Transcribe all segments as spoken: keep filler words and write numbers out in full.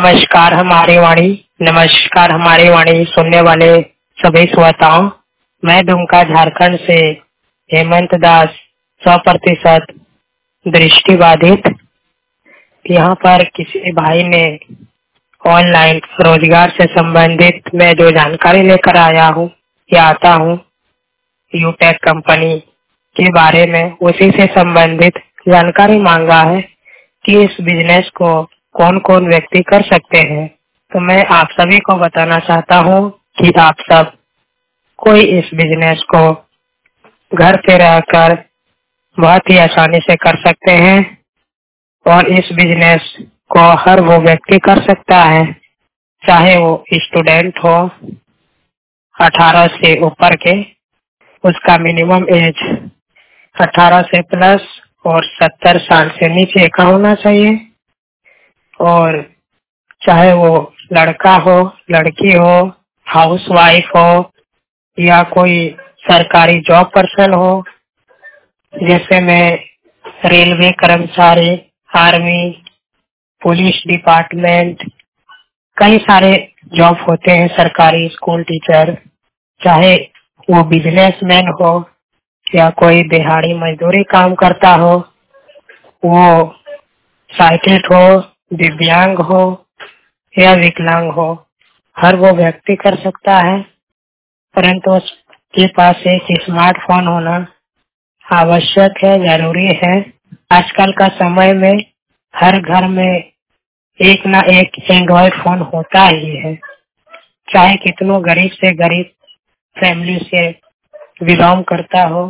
नमस्कार हमारी वाणी नमस्कार हमारी वाणी सुनने वाले सभी श्रोताओं। मैं दुमका झारखंड से हेमंत दास, सौ प्रतिशत दृष्टिबाधित। यहाँ पर किसी भाई ने ऑनलाइन रोजगार से संबंधित मैं जो जानकारी लेकर आया हूँ या आता हूँ यूटेक कंपनी के बारे में, उसी से संबंधित जानकारी मांगा है कि इस बिजनेस को कौन कौन व्यक्ति कर सकते हैं। तो मैं आप सभी को बताना चाहता हूँ कि आप सब कोई इस बिजनेस को घर पे रहकर बहुत ही आसानी से कर सकते हैं और इस बिजनेस को हर वो व्यक्ति कर सकता है, चाहे वो स्टूडेंट हो अठारह से ऊपर के, उसका मिनिमम एज अठारह से प्लस और सत्तर साल से नीचे का होना चाहिए, और चाहे वो लड़का हो, लड़की हो, हाउस वाइफ हो या कोई सरकारी जॉब पर्सन हो, जैसे मैं रेलवे कर्मचारी, आर्मी, पुलिस डिपार्टमेंट, कई सारे जॉब होते हैं, सरकारी स्कूल टीचर, चाहे वो बिजनेसमैन हो या कोई दिहाड़ी मजदूरी काम करता हो, वो साइकिल हो, दिव्यांग हो या विकलांग हो, हर वो व्यक्ति कर सकता है। परंतु उसके पास एक स्मार्टफोन होना आवश्यक है, जरूरी है। आजकल का समय में हर घर में एक ना एक एंड्रॉयड फोन होता ही है, चाहे कितनों गरीब से गरीब फैमिली से बिलोंग करता हो।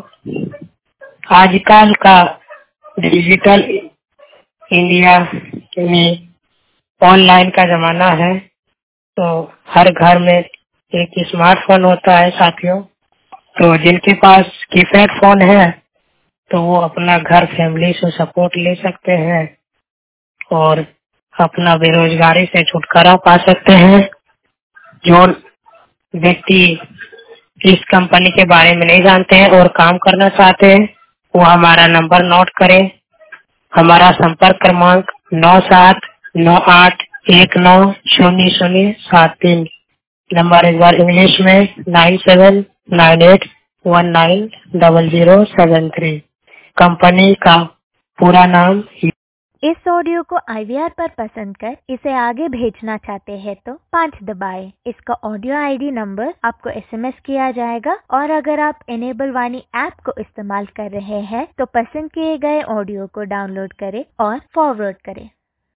आजकल का डिजिटल इंडिया में ऑनलाइन का जमाना है, तो हर घर में एक स्मार्टफोन होता है साथियों। तो जिनके पास कीपैड फोन है तो वो अपना घर फैमिली से सपोर्ट ले सकते हैं और अपना बेरोजगारी से छुटकारा पा सकते हैं। जो व्यक्ति इस कंपनी के बारे में नहीं जानते हैं और काम करना चाहते हैं, वो हमारा नंबर नोट करें। हमारा संपर्क क्रमांक नौ सात नौ आठ एक नौ शून्य शून्य सात तीन। नंबर एक बार इंग्लिश में nine seven nine eight one nine double zero seven three. Company का पूरा नाम। इस ऑडियो को आई वी आर पर पसंद कर इसे आगे भेजना चाहते हैं तो पाँच दबाएं। इसका ऑडियो आई डी नंबर आपको एस एम एस किया जाएगा, और अगर आप इनेबल वाणी ऐप को इस्तेमाल कर रहे हैं तो पसंद किए गए ऑडियो को डाउनलोड करें और फॉरवर्ड करें।